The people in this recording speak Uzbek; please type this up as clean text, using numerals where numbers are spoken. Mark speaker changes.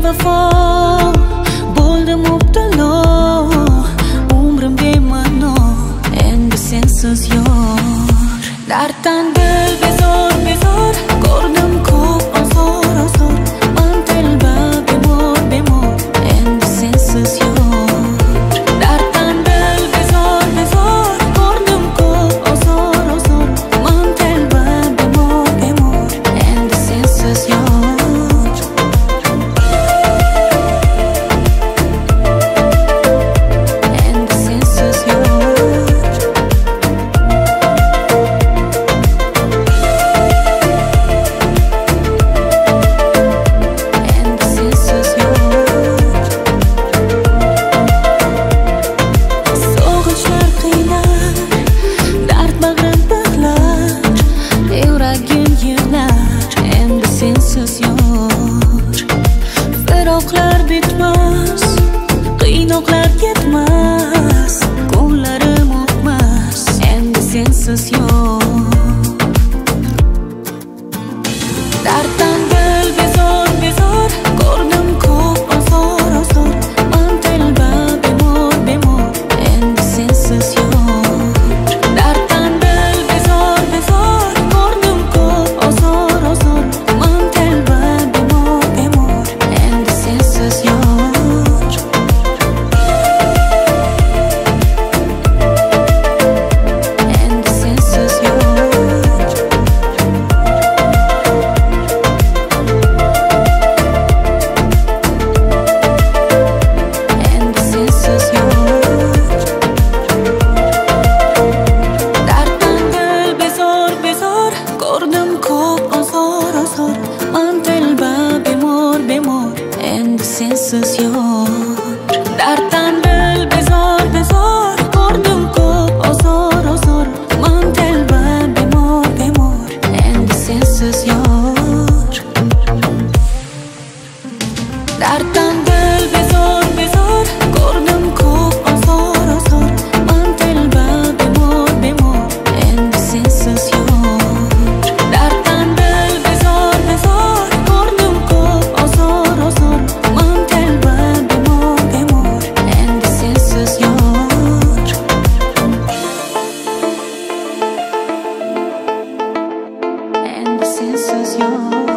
Speaker 1: bevafo bo'ldim mubtalo, umrim bema'no, endi sensiz yor. Darddan dil bezor bezor, ko'rdim ko'p ozor ozor, man telba bemor bemor, endi sensiz yor. Darddan dil bezor bezor, ko'rdim ko'p ozor ozor, man telba bemor bemor, endi sensiz yor. Firoqlar bitmas, qiynoqlar ketmas, kunlarim o'tmas, endi sensiz yo'q. Darddan dil bezor bezor, ko'rdim ko'p ozor ozor, man telba bemor bemor, endi sensiz yo'q. Darddan dil bezor bezor, ko'rdim ko'p ozor ozor, man telba bemor bemor, endi sensiz yor. Endi sensiz yor. Endi sensiz yor. Darddan dil bezor bezor, ko'rdim ko'p ozor ozor, man telba bemor bemor, endi sensiz yor. Darddan dil bezor bezor, ko'rdim ko'p ozor ozor, man telba bemor bemor, endi sensiz yor. Darddan dil bezor bezor, ko'rdim ko'p ozor ozor, man telba bemor bemor, endi sensiz yor. Darddan dil bezor bezor, ko'rdim ko'p ozor ozor, man telba bemor bemor, endi sensiz yor. Endi sensiz yor.